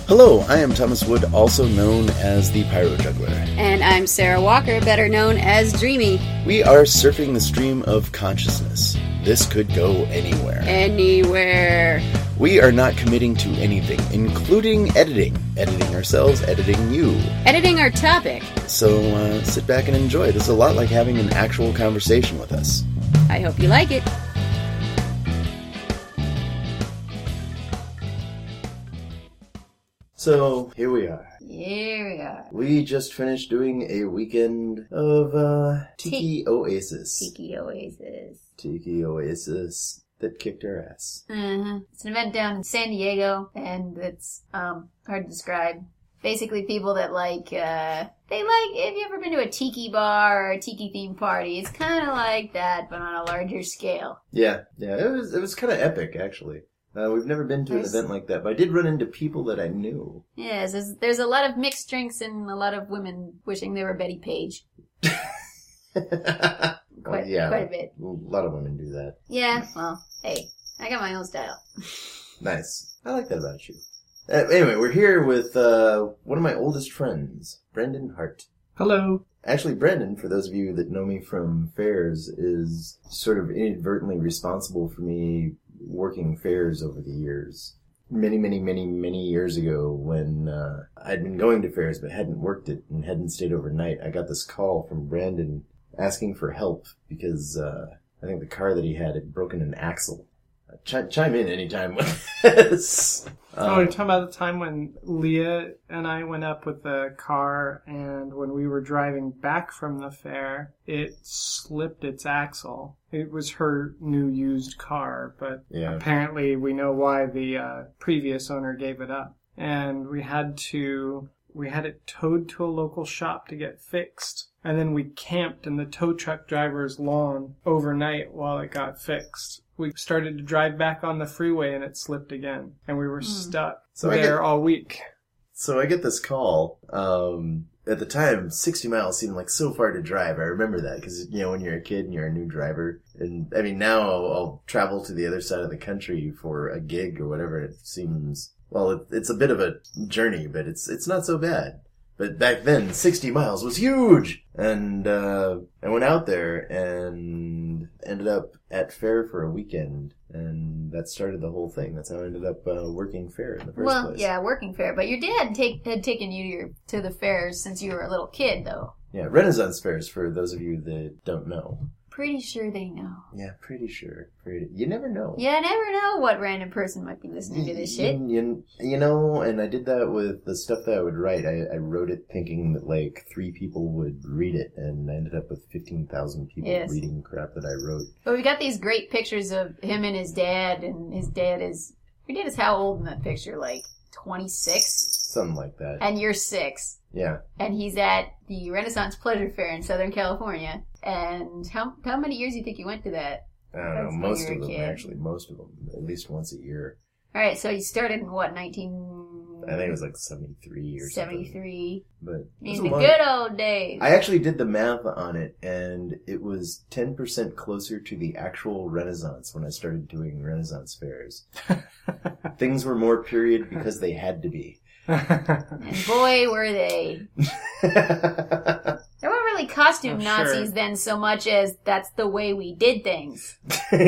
Hello, I am Thomas Wood, also known as the Pyro Juggler. And I'm Sarah Walker, better known as Dreamy. We are surfing the stream of consciousness. This could go anywhere. Anywhere. We are not committing to anything, including editing. Editing ourselves, editing you. Editing our topic. So sit back and enjoy. This is a lot like having an actual conversation with us. I hope you like it. So, here we are. Here we are. We just finished doing a weekend of Tiki Oasis. Tiki Oasis. Tiki Oasis that kicked our ass. It's an event down in San Diego, and it's hard to describe. Basically, people that if you ever been to a tiki bar or a tiki themed party, it's kind of like that, but on a larger scale. Yeah, it was kind of epic, actually. We've never been to an event like that, but I did run into people that I knew. Yes, there's a lot of mixed drinks and a lot of women wishing they were Betty Page. Quite a bit. A lot of women do that. Yeah, well, hey, I got my own style. Nice. I like that about you. Anyway, we're here with one of my oldest friends, Brendan Hart. Hello. Actually, Brendan, for those of you that know me from fairs, is sort of inadvertently responsible for me working fairs over the years. Many years ago, when I'd been going to fairs but hadn't worked it and hadn't stayed overnight, I got this call from Brandon asking for help because I think the car that he had broken an axle. Chime in anytime with this. You're talking about the time when Leah and I went up with the car, and when we were driving back from the fair, it slipped its axle. It was her new used car, but apparently we know why the previous owner gave it up. And we had it towed to a local shop to get fixed. And then we camped in the tow truck driver's lawn overnight while it got fixed. We started to drive back on the freeway and it slipped again. And we were stuck all week. So I get this call. At the time, 60 miles seemed like so far to drive. I remember that because, when you're a kid and you're a new driver. And, I mean, now I'll travel to the other side of the country for a gig or whatever. And it seems, it's a bit of a journey, but it's not so bad. But back then, 60 miles was huge! And I went out there and ended up at fair for a weekend. And that started the whole thing. That's how I ended up working fair in the first place. Well, yeah, working fair. But your dad had taken you to the fairs since you were a little kid, though. Yeah, Renaissance fairs, for those of you that don't know. Pretty sure they know. Yeah, pretty sure. You never know. You never know what random person might be listening to this shit. And I did that with the stuff that I would write. I wrote it thinking that, 3 people would read it, and I ended up with 15,000 people reading crap that I wrote. But we got these great pictures of him and his dad, and his dad is... Your dad is how old in that picture? 26? Something like that. And you're 6. Yeah. And he's at the Renaissance Pleasure Fair in Southern California. And how many years do you think you went to that? I don't know. Most of them, actually. Most of them. At least once a year. All right. So you started in what, I think it was 73 or 73. But in the good old days. I actually did the math on it, and it was 10% closer to the actual Renaissance when I started doing Renaissance fairs. Things were more period because they had to be. And boy, were they. There weren't really costume Nazis then so much as that's the way we did things.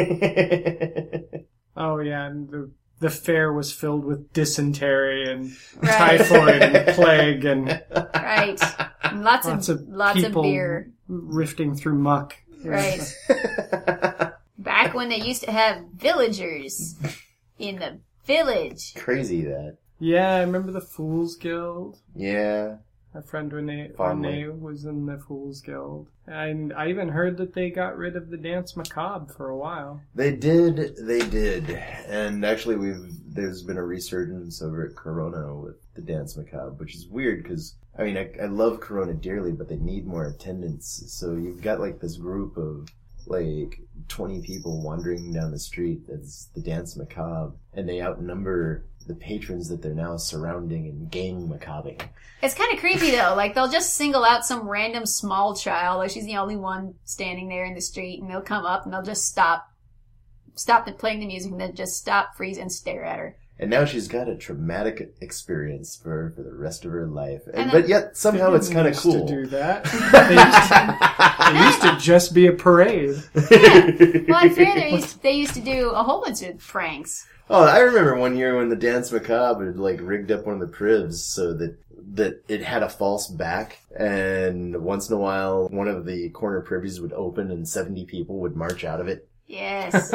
Oh, yeah, and the fair was filled with dysentery and typhoid and plague and... Right. And lots of beer. Rifting through muck. Right. Back when they used to have villagers in the village. Crazy that. Yeah, I remember the Fool's Guild. Yeah. My friend Renee was in the Fool's Guild. And I even heard that they got rid of the Dance Macabre for a while. They did. And actually there's been a resurgence over at Corona with the Dance Macabre, which is weird because, I love Corona dearly, but they need more attendance. So you've got this group of 20 people wandering down the street. That's the Dance Macabre. And they outnumber the patrons that they're now surrounding and gang macabbing. It's kind of creepy though. They'll just single out some random small child. She's the only one standing there in the street, and they'll come up and they'll just stop playing the music, and then just stop, freeze, and stare at her. And now she's got a traumatic experience for the rest of her life. And But yet, somehow it's kind of Used cool. to do that. They used to just be a parade. Well, at fair, they used to do a whole bunch of pranks. Oh, I remember one year when the Dance Macabre had, like, rigged up one of the privs so that it had a false back, and once in a while, one of the corner privies would open and 70 people would march out of it. Yes.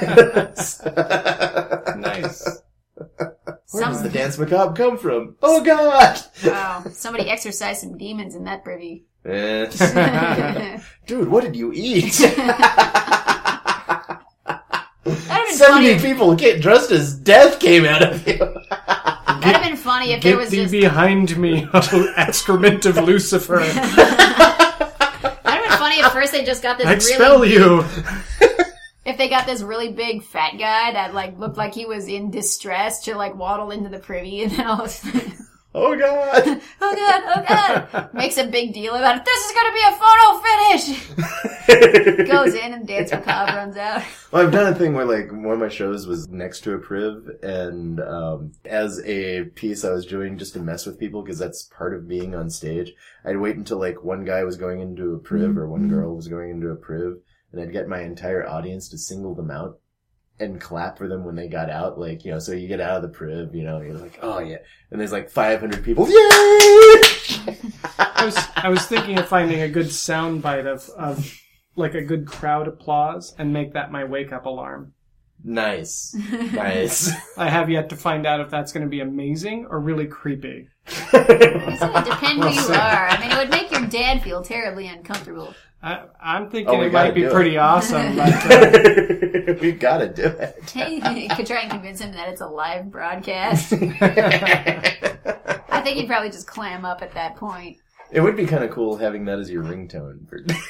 Nice. Where does the Dance Macabre come from? Oh, God! Wow. Somebody exorcised some demons in that privy. Eh. Dude, what did you eat? That'd have been 70 funny. people get dressed as death came out of you. That'd have been funny if there Get was thee just. behind me, oh excrement of Lucifer. That'd have been funny if first they just got this I expel really. you. If they got this really big fat guy that like looked like he was in distress to like waddle into the privy and then all of a sudden, Oh, God. oh god, makes a big deal about it. This is gonna be a photo finish. Goes in and Dance Macabre runs out. Well, I've done a thing where, like, one of my shows was next to a priv, and as a piece I was doing just to mess with people, because that's part of being on stage, I'd wait until, like, one guy was going into a priv, or one girl was going into a priv, and I'd get my entire audience to single them out and clap for them when they got out. Like, you know, so you get out of the priv, you know, you're like, oh, yeah. And there's, like, 500 people, yay! I was thinking of finding a good soundbite of like a good crowd applause and make that my wake up alarm. Nice. Nice. I have yet to find out if that's going to be amazing or really creepy. It's gonna depend who you are. I mean, it would make your dad feel terribly uncomfortable. I'm thinking we it might gotta be do pretty it. awesome. But, We gotta do it. Hey, you could try and convince him that it's a live broadcast. I think he'd probably just clam up at that point. It would be kind of cool having that as your ringtone.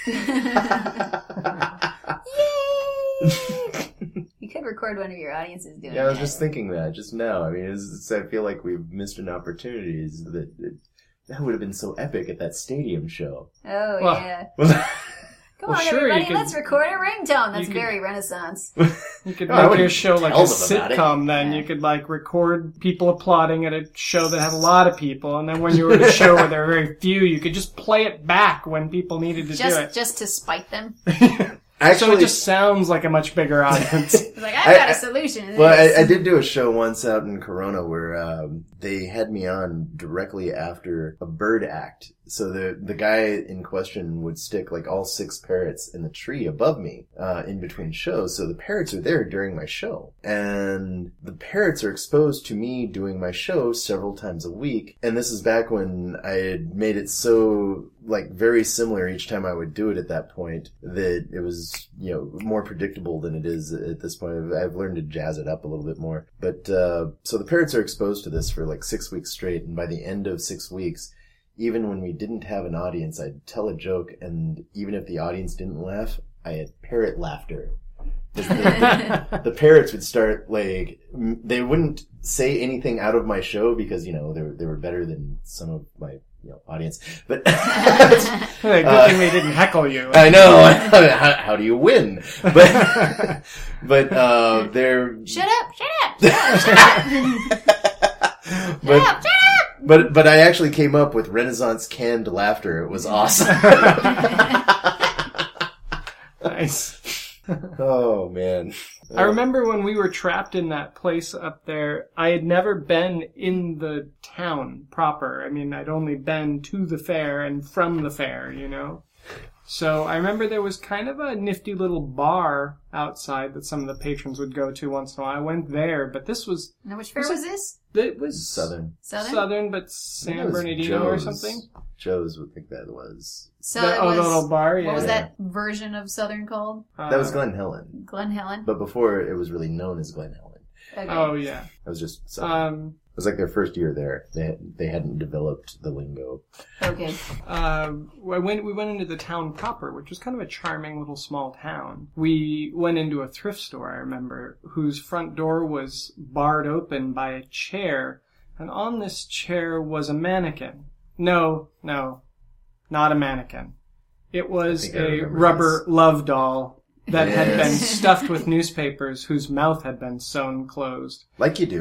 Yay! You could record one of your audiences doing Yeah, I was that. just thinking that just now. I mean, I feel like we've missed an opportunity. That would have been so epic at that stadium show. Oh, Well, yeah. Come well, on, sure, you everybody, could- let's record a ringtone. That's you could- very Renaissance. you could Oh, I make wouldn't your show like a tell them about it. sitcom then. Yeah. You could like record people applauding at a show that had a lot of people, and then when you were at a show where there were very few, you could just play it back when people needed to do it. Just to spite them. So Actually, it just sounds like a much bigger audience. It's like, I've got a solution to this. well, I did do a show once out in Corona where they had me on directly after a bird act. So the guy in question would stick like all 6 parrots in the tree above me in between shows. So the parrots are there during my show. And the parrots are exposed to me doing my show several times a week. And this is back when I had made it so like very similar each time I would do it at that point that it was, you know, more predictable than it is at this point. I've learned to jazz it up a little bit more. But so the parrots are exposed to this for like 6 weeks straight. And by the end of 6 weeks, even when we didn't have an audience, I'd tell a joke, and even if the audience didn't laugh, I had parrot laughter. The parrots would start, like, they wouldn't say anything out of my show because, you know, they were better than some of my, you know, audience. But Good thing they didn't heckle you. I know. How do you win? But they're Shut up! Shut up! Shut up! but but I actually came up with Renaissance canned laughter. It was awesome. Nice. Oh man. I remember when we were trapped in that place up there, I had never been in the town proper. I mean, I'd only been to the fair and from the fair, you know? So I remember there was kind of a nifty little bar outside that some of the patrons would go to once in a while. I went there, but this was... Now, which fair was this? It was Southern. Southern? but I think San it was Bernardino or Joe's. something. Joe's would think that was. So The it was, little bar, yeah. what was that version of Southern called? That was Glen Helen. Glen Helen? But before it was really known as Glen Helen. Okay. Oh, yeah. That was just Southern. It was like their first year there. They hadn't developed the lingo. Okay. We went into the town proper, which was kind of a charming little small town. We went into a thrift store, I remember, whose front door was barred open by a chair, and on this chair was a mannequin. No, not a mannequin. It was I a remember rubber love doll that had been Yes. stuffed with newspapers whose mouth had been sewn closed. Like you do.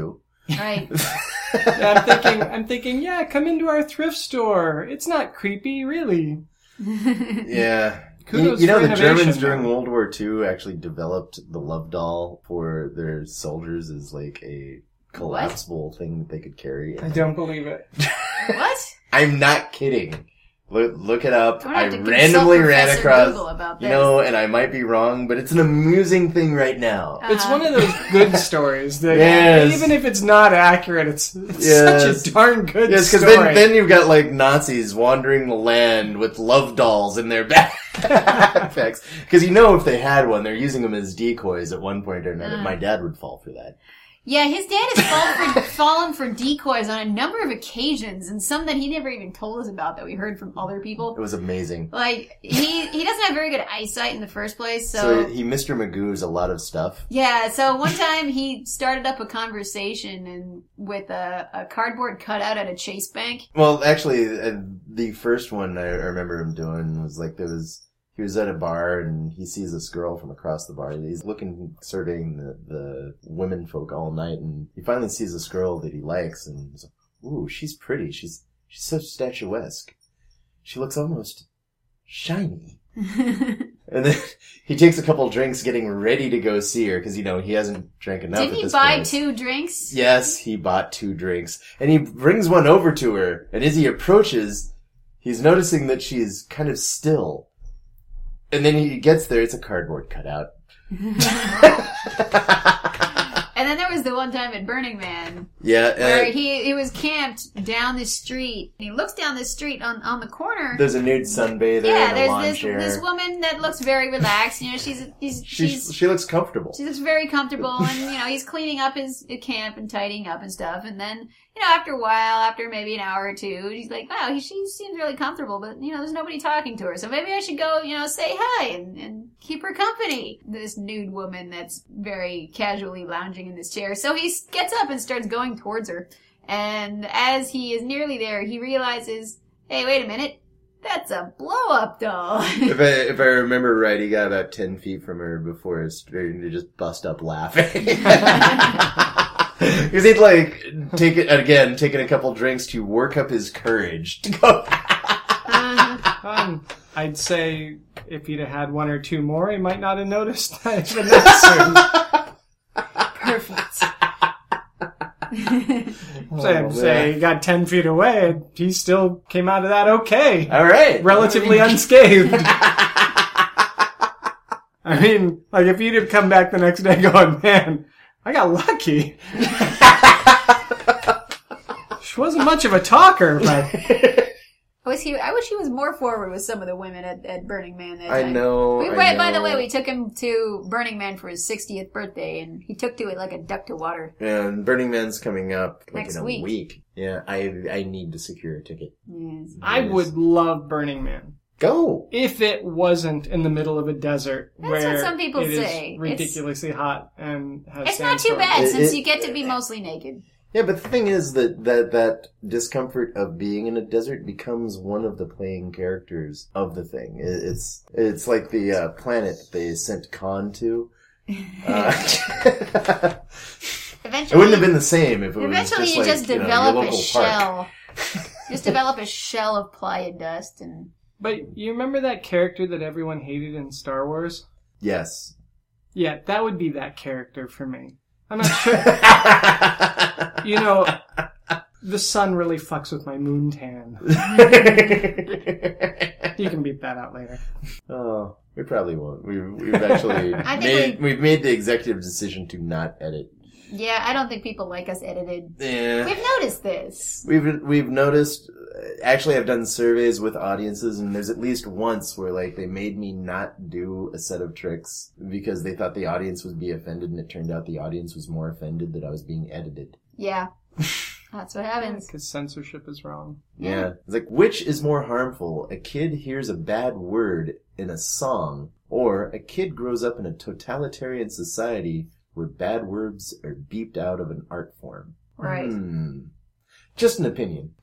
Right. Yeah, I'm thinking, yeah, come into our thrift store. It's not creepy, really. Yeah. Kudos You know, for the innovation, Germans during though. World War II actually developed the love doll for their soldiers as like a collapsible thing that they could carry. I don't believe it. What? I'm not kidding. Look it up. I'm gonna I have to randomly consult ran Professor across, Google about you this. know, and I might be wrong, but it's an amusing thing right now. It's one of those good stories that Yes. even if it's not accurate, it's Yes. such a darn good Yes, story. because then you've got like Nazis wandering the land with love dolls in their backpacks. Because you know if they had one, they're using them as decoys at one point or another. My dad would fall for that. Yeah, his dad has fallen for decoys on a number of occasions, and some that he never even told us about that we heard from other people. It was amazing. Like, he doesn't have very good eyesight in the first place, So he Mr. Magoo's a lot of stuff. yeah, so one time he started up a conversation and with a cardboard cutout at a Chase bank. Well, actually, the first one I remember him doing was like he was at a bar and he sees this girl from across the bar. He's surveying the women folk all night, and he finally sees this girl that he likes, and he's like, "Ooh, she's pretty. She's so statuesque. She looks almost shiny." And then he takes a couple drinks, getting ready to go see her because he hasn't drank enough. Didn't at he this buy point. 2 drinks? Yes, he bought 2 drinks. And he brings one over to her, and as he approaches, he's noticing that she's kind of still. And then he gets there, it's a cardboard cutout. And then there was the one time at Burning Man Yeah, where he was camped down the street. And he looks down the street on the corner. there's a nude sunbather Yeah, and a lawn there's chair. this woman that looks very relaxed. You know, She looks comfortable. she looks very comfortable, and he's cleaning up his camp and tidying up and stuff. And then after a while, after maybe an hour or two, he's like, "Wow, she seems really comfortable, but there's nobody talking to her. So maybe I should go, say hi and keep her company." This nude woman that's very casually lounging in this chair. So he gets up and starts going towards her. And as he is nearly there, he realizes, "Hey, wait a minute. That's a blow-up doll." If I remember right, he got about 10 feet from her before he's starting to just bust up laughing. Because he'd taken a couple drinks to work up his courage to go. I'd say if he'd have had 1 or 2 more, he might not have noticed that even that soon. Perfect. Say he got 10 feet away, he still came out of that okay. All right. Relatively unscathed. I mean, like if he'd have come back the next day going, "Man, I got lucky." She wasn't much of a talker, but I wish he was more forward with some of the women at Burning Man that I time. know. By the way, we took him to Burning Man for his 60th birthday, and he took to it like a duck to water. And Burning Man's coming up Next in a week. week. Yeah, I need to secure a ticket. Yes. I would love Burning Man. Go! If it wasn't in the middle of a desert That's where what some people it is say. ridiculously hot and has It's not too sandstorms. bad since It- you get to be mostly naked. Yeah, but the thing is that discomfort of being in a desert becomes one of the playing characters of the thing. It's like the planet they sent Khan to. It Eventually, wouldn't have been the same if it was eventually just you like, just your develop a local park. shell. Just develop a shell of playa dust and... But you remember that character that everyone hated in Star Wars? Yes. Yeah, that would be that character for me. I'm not sure. The sun really fucks with my moon tan. You can beep that out later. Oh, we probably won't. We've actually I think we've made the executive decision to not edit. Yeah, I don't think people like us edited. Yeah. We've noticed this. We've noticed. Actually, I've done surveys with audiences, and there's at least once where they made me not do a set of tricks because they thought the audience would be offended, and it turned out the audience was more offended that I was being edited. Yeah. That's what happens. Because censorship is wrong. Yeah. It's like, which is more harmful? A kid hears a bad word in a song, or a kid grows up in a totalitarian society where bad words are beeped out of an art form? Right. Just an opinion.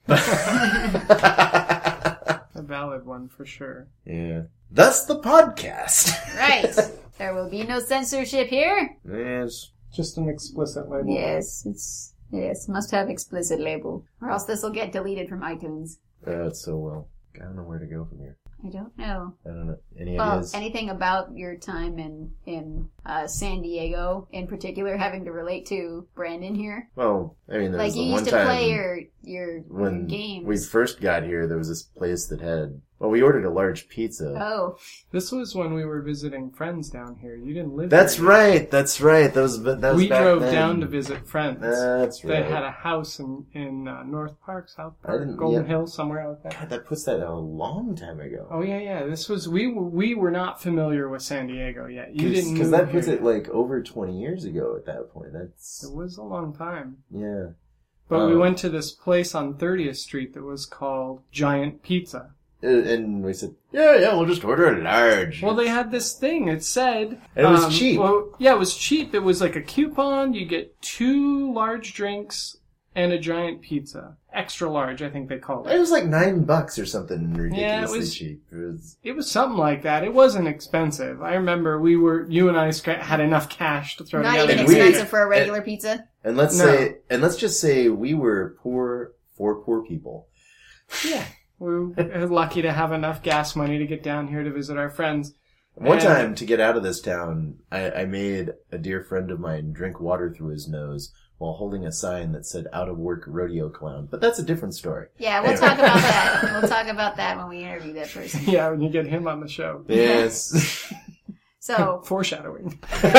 A valid one for sure. Yeah. Thus the podcast. Right. There will be no censorship here. Yes. Just an explicit label. Yes, it's Yes, must have explicit label, or else this will get deleted from iTunes. It's so well. I don't know where to go from here. I don't know. I don't know. Any Well, ideas? anything about your time in San Diego, in particular, having to relate to Brandon here? Well, I mean, there Like was you the one used to time play your when games. we first got here, there was this place that had. Well, we ordered a large pizza. Oh, This was when we were visiting friends down here. You didn't live That's here. right. That's right. That was We back drove then. down to visit friends. That's right. They had a house in North Park, South I Park, didn't- Golden yeah. Hill, somewhere out there. God, that puts that a long time ago. Oh yeah. This was we were not familiar with San Diego yet. You didn't Because move that puts here. it like over 20 years ago at that point. That's It was a long time. yeah. But we went to this place on 30th Street that was called Giant Pizza. And we said, yeah, we'll just order a large. Well, they had this thing. It said... And it was cheap. Well, yeah, it was cheap. It was like a coupon. You get 2 large drinks and a giant pizza. Extra large, I think they called It it. was like $9 or something ridiculously Yeah, it was- cheap. It was something like that. It wasn't expensive. I remember you and I had enough cash to throw not together. even And we- expensive for a regular pizza. And let's just say we were poor people. Yeah. We were lucky to have enough gas money to get down here to visit our friends. One And- time, to get out of this town, I made a dear friend of mine drink water through his nose while holding a sign that said "Out of Work Rodeo Clown." But that's a different story. Yeah, we'll talk about that. We'll talk about that when we interview that person. Yeah, when you get him on the show. Yes. So, Foreshadowing.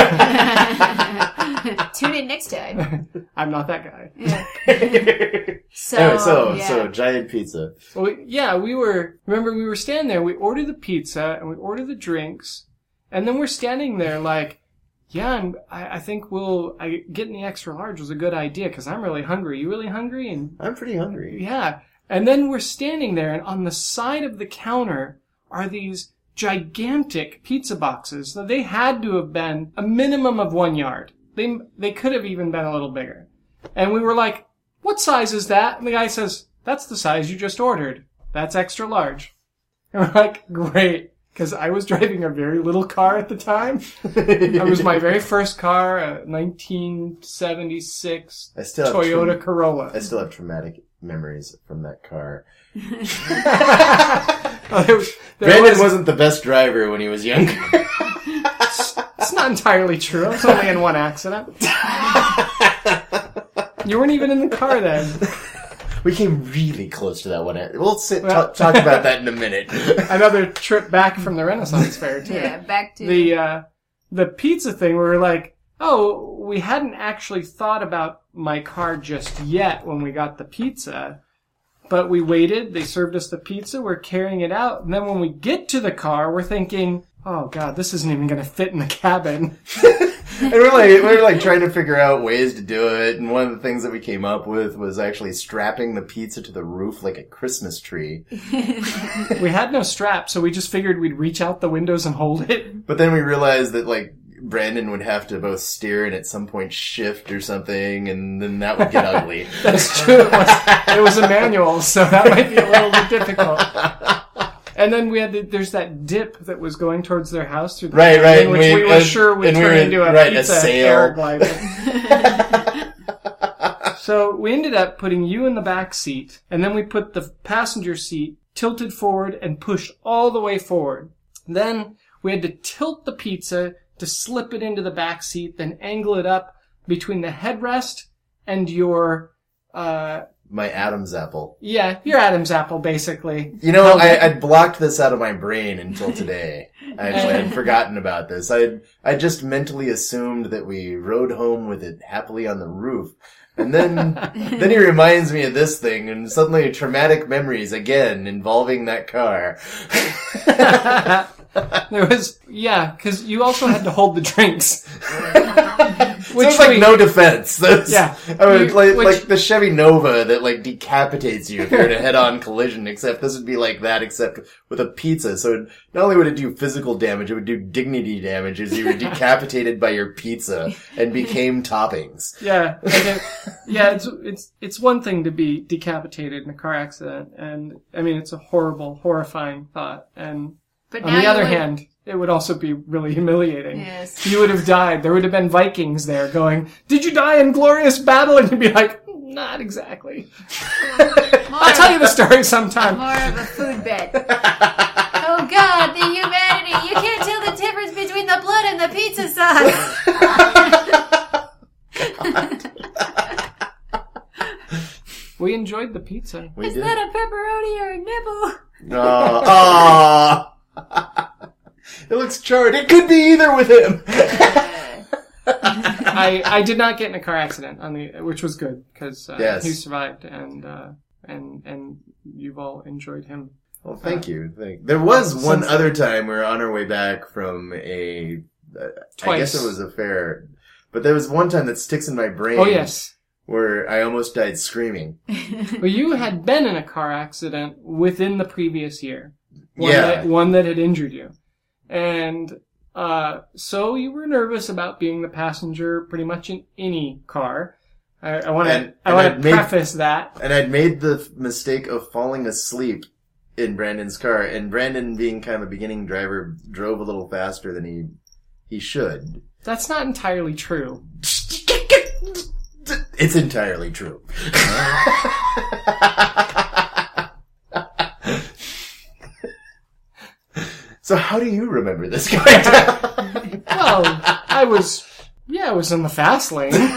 tune in next time. I'm not that guy. Yeah. So, Anyway, yeah. so giant pizza. Well, yeah, we were standing there, we ordered the pizza, and we ordered the drinks, and then we're standing there like, yeah, I think getting the extra large was a good idea, because I'm really hungry. You really hungry? And I'm pretty hungry. yeah. And then we're standing there, and on the side of the counter are these gigantic pizza boxes. So they had to have been a minimum of 1 yard. They could have even been a little bigger. And we were like, what size is that? And the guy says, that's the size you just ordered. That's extra large. And we're like, great. Because I was driving a very little car at the time. It was my very first car, a 1976 I still have Toyota Corolla. I still have traumatic memories from that car. There Brandon was- wasn't the best driver when he was younger. It's not entirely true. I was only in one accident. You weren't even in the car then. We came really close to that one. We'll talk about that in a minute. Another trip back from the Renaissance Fair, too. Yeah, back to The pizza thing, we were like, oh, we hadn't actually thought about my car just yet when we got the pizza. But we waited, they served us the pizza, we're carrying it out, and then when we get to the car, we're thinking, oh god, this isn't even gonna fit in the cabin. And we're like trying to figure out ways to do it. And one of the things that we came up with was actually strapping the pizza to the roof like a Christmas tree. We had no strap, so we just figured we'd reach out the windows and hold it. But then we realized that like Brandon would have to both steer and at some point shift or something, and then that would get ugly. That's true. It was a manual, so that might be a little bit difficult. And then we had there's that dip that was going towards their house through the Right. thing, which we were sure would turn into a pizza sail. paraglider. So we ended up putting you in the back seat, and then we put the passenger seat tilted forward and pushed all the way forward. Then we had to tilt the pizza to slip it into the back seat, then angle it up between the headrest and your My Adam's apple. yeah, your Adam's apple, basically. You know, I'd blocked this out of my brain until today. I actually had forgotten about this. I just mentally assumed that we rode home with it happily on the roof. And then he reminds me of this thing, and suddenly traumatic memories again involving that car. There was, yeah, because you also had to hold the drinks. So it's like no defense. That's, Yeah. I mean, Which- like the Chevy Nova that like decapitates you if you're in a head-on collision, except this would be like that, except with a pizza. So not only would it do physical damage, it would do dignity damage as you were decapitated by your pizza and became toppings. Yeah, it's one thing to be decapitated in a car accident, and I mean it's a horrifying thought. And But on now the other you would- hand, it would also be really humiliating. Yes. You would have died. There would have been Vikings there going, "Did you die in glorious battle?" And you'd be like, Not exactly. I'll tell you the story sometime. More of a food bet. Oh God, the humanity! You can't tell the difference between the blood and the pizza sauce. We enjoyed the pizza. Is that a pepperoni or a nibble? It looks charred. It could be either with him. I did not get in a car accident which was good because Yes. he survived and you've all enjoyed him. Well, thank you. There was one since other time we were on our way back from I guess it was a fair, but there was one time that sticks in my brain. Oh yes. Where I almost died screaming. Well, you had been in a car accident within the previous year. Yeah. One that had injured you. And so you were nervous about being the passenger pretty much in any car. I want to preface that. And I'd made the mistake of falling asleep in Brandon's car, and Brandon, being kind of a beginning driver, drove a little faster than he should. That's not entirely true. It's entirely true. So how do you remember this going down? Well, I was in the fast lane.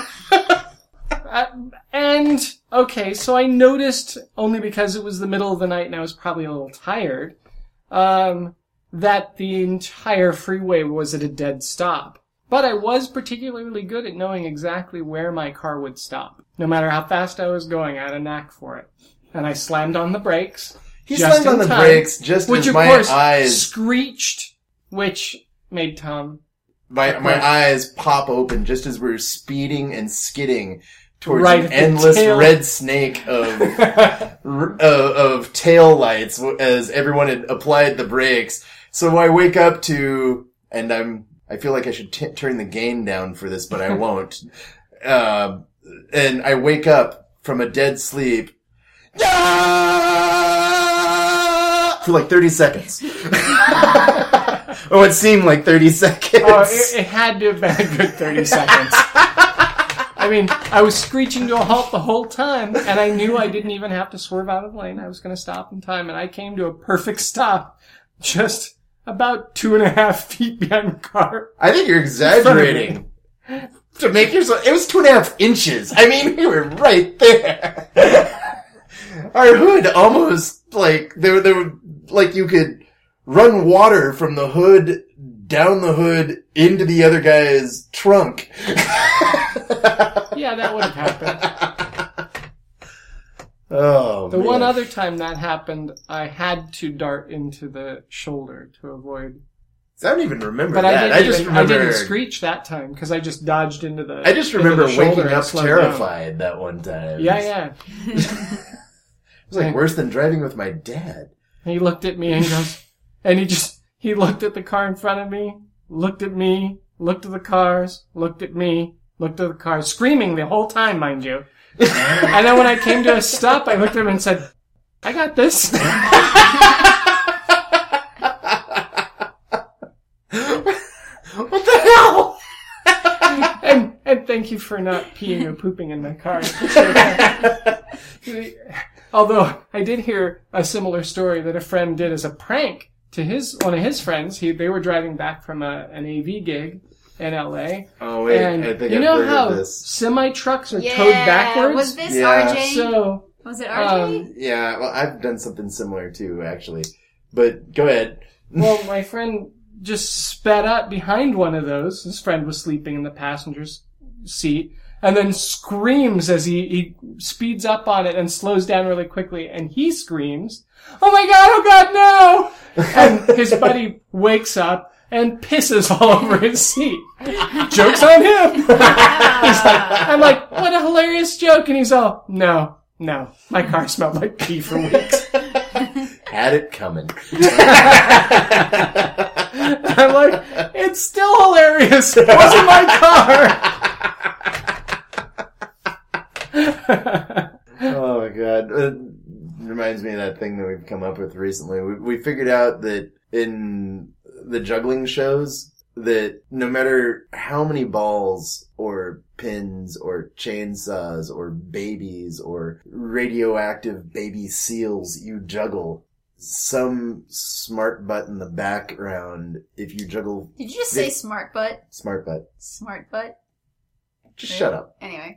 So I noticed, only because it was the middle of the night and I was probably a little tired, that the entire freeway was at a dead stop. But I was particularly good at knowing exactly where my car would stop. No matter how fast I was going, I had a knack for it. And I slammed on the brakes. He slammed on the brakes just as my eyes screeched, which made Tom... My eyes pop open just as we're speeding and skidding towards an endless red snake of tail lights as everyone had applied the brakes. So I wake up to, and I feel like I should turn the gain down for this, but I won't. And I wake up from a dead sleep. For like 30 seconds. Oh, it seemed like 30 seconds. Oh, it had to have been a good 30 seconds. I mean, I was screeching to a halt the whole time, and I knew I didn't even have to swerve out of the lane. I was going to stop in time, and I came to a perfect stop just about 2.5 feet behind the car. I think you're exaggerating. To make yourself, it was 2.5 inches. I mean, we were right there. Our hood almost, like, there were, like, you could run water from the hood, down the hood, into the other guy's trunk. Yeah, that would have happened. Oh, The one other time that happened, I had to dart into the shoulder to avoid. I don't even remember but that. I didn't screech that time because I just dodged into the. I just remember waking up slowed terrified that one time. Yeah. It was like worse than driving with my dad. And he looked at me and goes, and he looked at the car in front of me, looked at me, looked at the cars, looked at me, looked at the cars, screaming the whole time, mind you. And then when I came to a stop, I looked at him and said, I got this. What the hell? And thank you for not peeing or pooping in my car. Although I did hear a similar story that a friend did as a prank to one of his friends. They were driving back from an AV gig in LA. Oh wait, and I think you I've know heard how of this. semi trucks are towed backwards? Was this Yeah. RJ? So Was it RJ? Yeah, well, I've done something similar too, actually. But go ahead. well, my friend just sped up behind one of those. His friend was sleeping in the passenger's seat, and then screams as he speeds up on it and slows down really quickly, and he screams, oh God, no! And his buddy wakes up and pisses all over his seat. Joke's on him! I'm like, what a hilarious joke, and he's all, no, my car smelled like pee for weeks. Had it coming. I'm like, it's still hilarious. It wasn't my car. Oh my god. It reminds me of that thing that we've come up with recently. We figured out that in the juggling shows, that no matter how many balls or or pins or chainsaws or babies or radioactive baby seals you juggle. Some smart butt in the background, if you juggle... Did you just say smart butt? Smart butt. Smart butt? Just shut up. Anyway.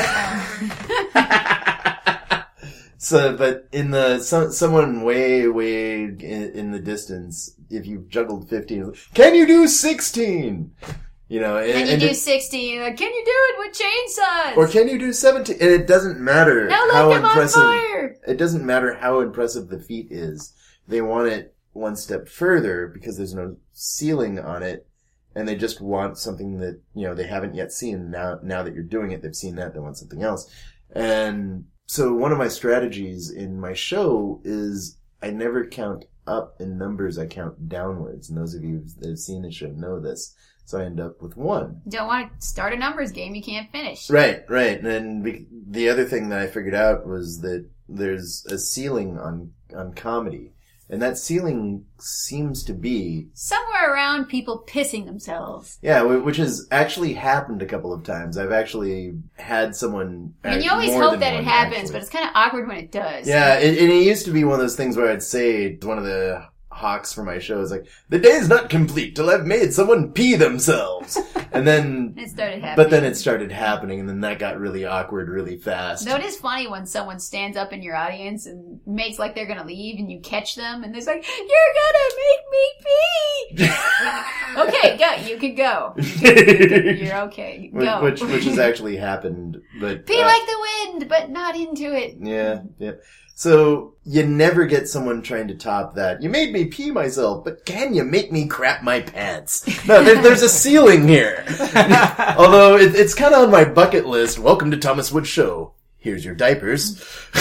So, but in the, someone way in the distance, if you've juggled 15, can you do 16? You know, and you do 16, like, can you do it with chainsaws? Or can you do 17? And it doesn't matter now look, how I'm impressive, on fire. It doesn't matter how impressive the feat is. They want it one step further because there's no ceiling on it. And they just want something that, you know, they haven't yet seen. Now that you're doing it, they've seen that, they want something else. And so one of my strategies in my show is I never count up in numbers, I count downwards. And those of you that have seen the show know this. So I end up with 1. Don't want to start a numbers game you can't finish. Right. And then the other thing that I figured out was that there's a ceiling on comedy. And that ceiling seems to be... somewhere around people pissing themselves. Yeah, which has actually happened a couple of times. I've actually had someone... I mean, you always hope that it happens, but it's kind of awkward when it does. Yeah, and it used to be one of those things where I'd say to one of the hawks for my show is like, the day's not complete till I've made someone pee themselves. And then... it started happening. But then it started happening, and then that got really awkward really fast. Though it is funny when someone stands up in your audience and makes like they're gonna leave, and you catch them, and they're like, you're gonna make me pee! Okay, go. You can go. You're okay. Go. Which has actually happened, but... pee like the wind, but not into it. Yeah. So, you never get someone trying to top that. You made me pee myself, but can you make me crap my pants? No, there's a ceiling here. Although, it's kind of on my bucket list. Welcome to Thomas Wood Show. Here's your diapers.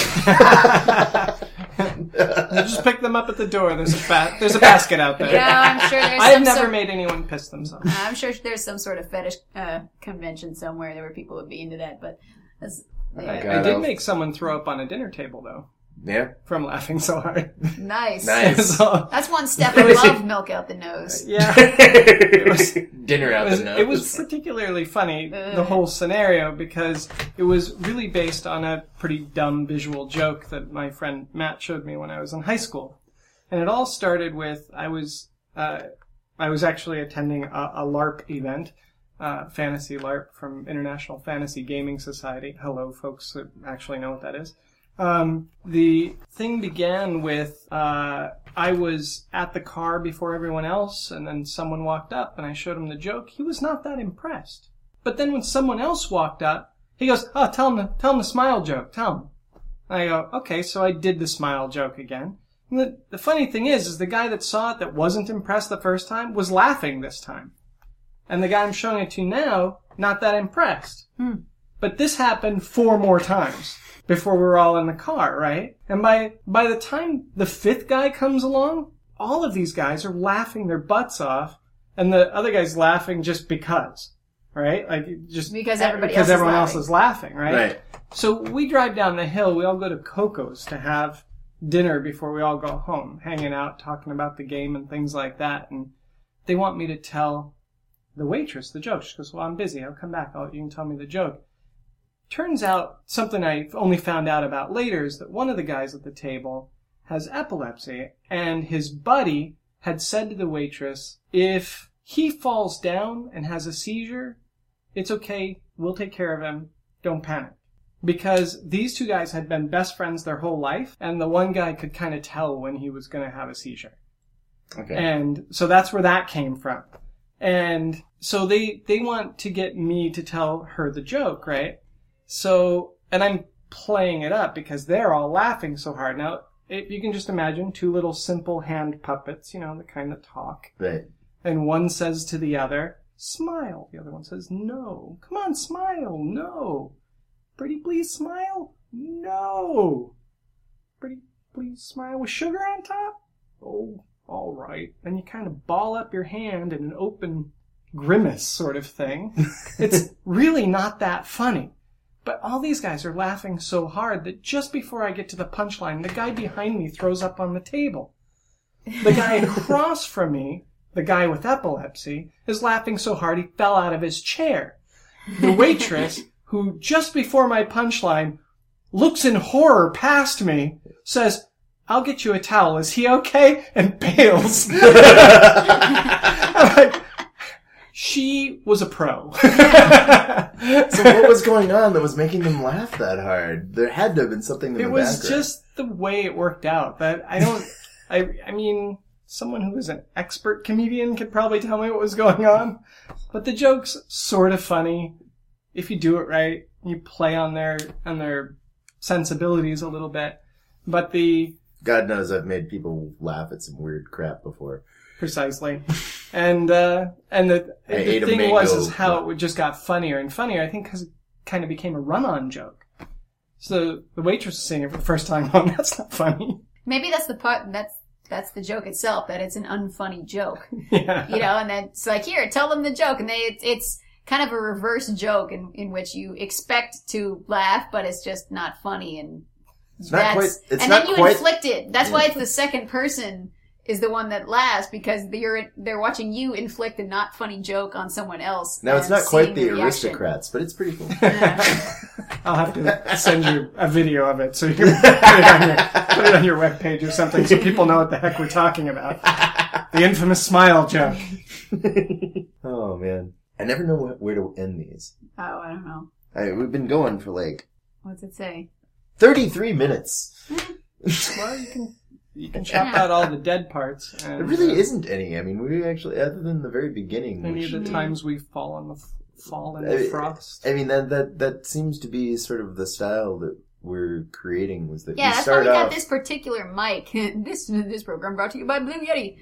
Just pick them up at the door. There's a basket out there. Yeah, I'm sure there's I've never made anyone piss themselves. I'm sure there's some sort of fetish convention somewhere where people would be into that, but... I did make someone throw up on a dinner table, though. Yeah. From laughing so hard. Nice. So, that's one step above milk out the nose. Yeah. Dinner out the nose. It was particularly funny, the whole scenario, because it was really based on a pretty dumb visual joke that my friend Matt showed me when I was in high school. And it all started with, I was actually attending a LARP event, Fantasy LARP from International Fantasy Gaming Society. Hello, folks that actually know what that is. The thing began with, I was at the car before everyone else, and then someone walked up, and I showed him the joke. He was not that impressed. But then when someone else walked up, he goes, oh, tell him the smile joke, tell him. And I go, okay, so I did the smile joke again. And the funny thing is the guy that saw it that wasn't impressed the first time was laughing this time. And the guy I'm showing it to now, not that impressed. But this happened 4 more times before we were all in the car, right? And by the time the 5th guy comes along, all of these guys are laughing their butts off, and the other guy's laughing just because, right? Like, just because everyone else is laughing, right? Right. So we drive down the hill, we all go to Coco's to have dinner before we all go home, hanging out, talking about the game and things like that, and they want me to tell the waitress the joke. She goes, well, I'm busy, I'll come back, you can tell me the joke. Turns out, something I only found out about later is that one of the guys at the table has epilepsy, and his buddy had said to the waitress, if he falls down and has a seizure, it's okay, we'll take care of him, don't panic. Because these 2 guys had been best friends their whole life, and the one guy could kind of tell when he was going to have a seizure. Okay. And so that's where that came from. And so they want to get me to tell her the joke, right? So, and I'm playing it up because they're all laughing so hard. Now, you can just imagine 2 little simple hand puppets, the kind that talk. Right. And one says to the other, smile. The other one says, no. Come on, smile. No. Pretty please smile? No. Pretty please smile with sugar on top? Oh, all right. And you kind of ball up your hand in an open grimace sort of thing. It's really not that funny. But all these guys are laughing so hard that just before I get to the punchline, the guy behind me throws up on the table. The guy across from me, the guy with epilepsy, is laughing so hard he fell out of his chair. the waitress, who just before my punchline looks in horror past me, says, "I'll get you a towel. Is he okay?" and bails. I'm like, she was a pro. So what was going on that was making them laugh that hard? There had to have been something in the background. It was just the way it worked out. That I mean, someone who is an expert comedian could probably tell me what was going on. But the joke's sort of funny. If you do it right, you play on their sensibilities a little bit. But God knows I've made people laugh at some weird crap before. Precisely. And the thing is how it just got funnier and funnier, I think, because it kind of became a run-on joke. So the waitress is saying it for the first time, "Oh, that's not funny." Maybe that's the part, that's the joke itself, that it's an unfunny joke. Yeah. You know, and then it's like, here, tell them the joke. And it's kind of a reverse joke in which you expect to laugh, but it's just not funny. And then you inflict it. That's why it's the second person is the one that laughs, because they're watching you inflict a not funny joke on someone else. Now, it's not quite the aristocrats, but it's pretty cool. I'll have to send you a video of it so you can put it on your webpage or something so people know what the heck we're talking about. The infamous smile joke. Oh, man. I never know where to end these. Oh, I don't know. We've been going for What's it say? 33 minutes. Well, you can chop out all the dead parts. And, there really isn't any. I mean, we actually, other than the very beginning. Any of the times we fall in the frost. I mean, that seems to be sort of the style that we're creating, was that that's why we got this particular mic. This program brought to you by Blue Yeti.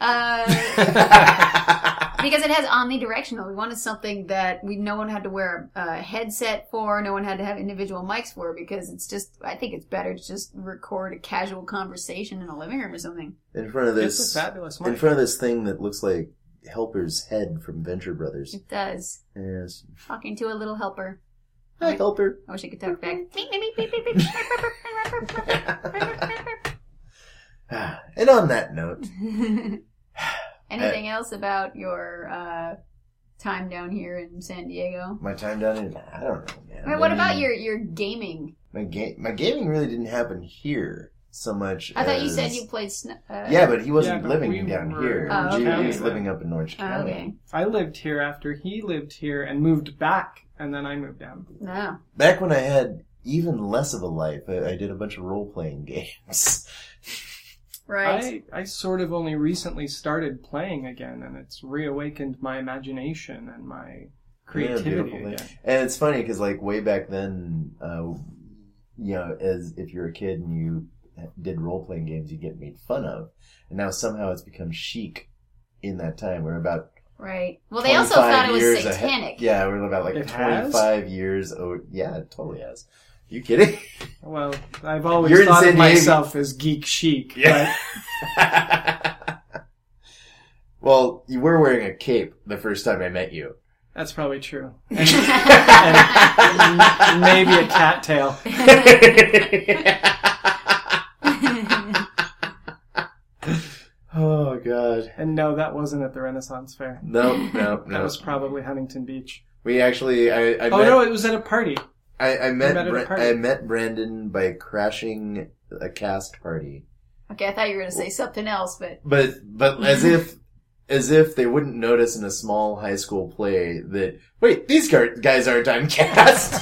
Because it has omnidirectional. We wanted something that no one had to wear a headset for, no one had to have individual mics for, because I think it's better to just record a casual conversation in a living room or something. In front of this, it's a fabulous mic. In front of this thing that looks like Helper's head from Venture Brothers. It does. Yes. Talking to a little helper. Hi, Helper. I wish I could talk back. And on that note... Anything else about your time down here in San Diego? My time down in... I don't know, man. I mean, what about your gaming? My gaming really didn't happen here so much. I thought you said you played... yeah, but he wasn't living down here. Oh, okay. He was living up in Orange County. Okay. I lived here after he lived here and moved back, and then I moved down. No. Back when I had even less of a life, I did a bunch of role-playing games. Right. I sort of only recently started playing again, and it's reawakened my imagination and my creativity again. And it's funny because, way back then, as if you're a kid and you did role-playing games, you get made fun of. And now somehow it's become chic in that time. We're about right. Well, they also thought it was satanic. Yeah, we're about 25 years. Oh, yeah, it totally has. You kidding? Well, I've always thought of myself as geek chic. Yeah. But... Well, you were wearing a cape the first time I met you. That's probably true. And maybe a cattail. Oh, God. And no, that wasn't at the Renaissance Fair. No. That was probably Huntington Beach. We actually... no, it was at a party. I met Brandon by crashing a cast party. Okay, I thought you were going to say something else, but as if they wouldn't notice in a small high school play that, wait, these guys aren't on cast.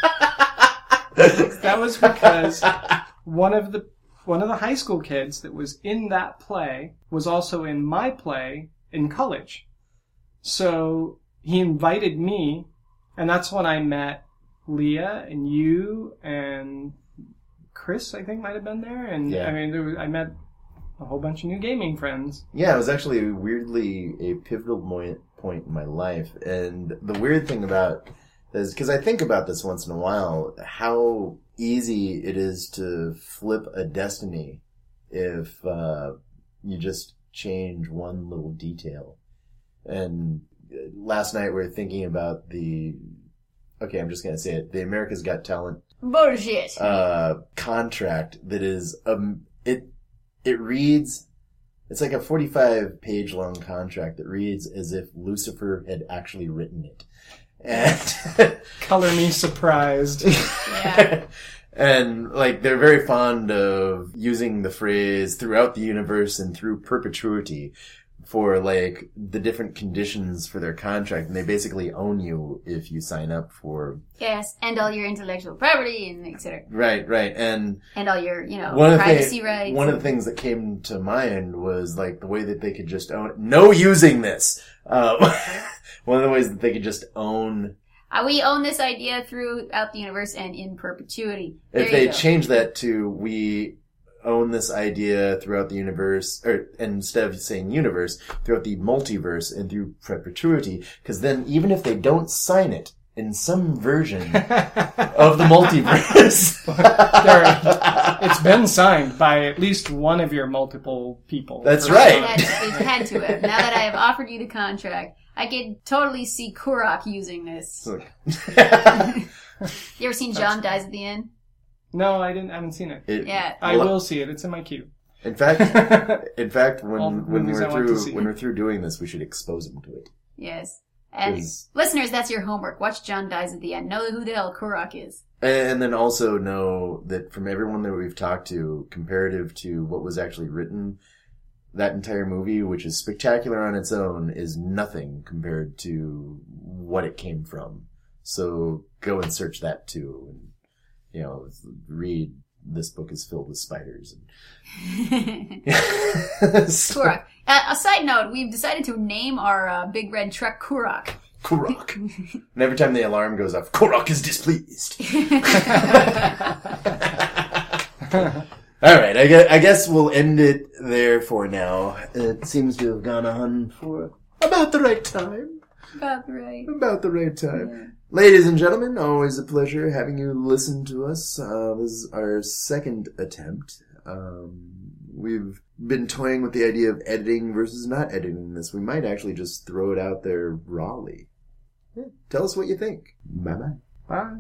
That was because one of the high school kids that was in that play was also in my play in college. So he invited me, and that's when I met Leah and you and Chris, I think, might have been there. And yeah. I mean, I met a whole bunch of new gaming friends. Yeah, it was actually weirdly a pivotal point in my life. And the weird thing about this, because I think about this once in a while, how easy it is to flip a destiny if you just change one little detail. And last night we were thinking about okay, I'm just going to say it. The America's Got Talent bullshit contract that is it reads, it's like a 45-page long contract that reads as if Lucifer had actually written it. And Color me surprised. Yeah. and like they're very fond of using the phrase throughout the universe and through perpetuity for like the different conditions for their contract, and they basically own you if you sign up for Yes, and all your intellectual property and etc. right, and all your, privacy rights. One of the things that came to mind was like the way that they could just own no using this. One of the ways that they could just own. We own this idea throughout the universe and in perpetuity. If they change that to we own this idea throughout the universe, or instead of saying universe, throughout the multiverse and through perpetuity, because then even if they don't sign it in some version of the multiverse, it's been signed by at least one of your multiple people. That's right. It had to have. Now that I have offered you the contract, I could totally see Kurok using this. You ever seen John Dies at the End? No, I haven't seen it. Yeah. I will see it. It's in my queue. In fact, when we're through doing this, we should expose him to it. Yes. And listeners, that's your homework. Watch John Dies at the End. Know who the hell Kurok is. And then also know that from everyone that we've talked to, comparative to what was actually written, that entire movie, which is spectacular on its own, is nothing compared to what it came from. So go and search that too. And, read This Book is Filled with Spiders. Kurok. A side note, we've decided to name our big red truck Kurok. Kurok. And every time the alarm goes off, Kurok is displeased. All right, I guess we'll end it there for now. It seems to have gone on for about the right time. About the right time. Yeah. Ladies and gentlemen, always a pleasure having you listen to us. This is our second attempt. We've been toying with the idea of editing versus not editing this. We might actually just throw it out there rawly. Yeah, tell us what you think. Bye-bye. Bye.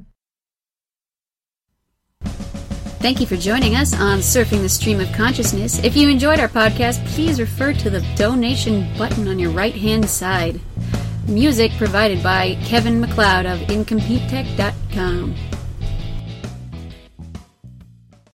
Thank you for joining us on Surfing the Stream of Consciousness. If you enjoyed our podcast, please refer to the donation button on your right-hand side. Music provided by Kevin MacLeod of IncompleteTech.com.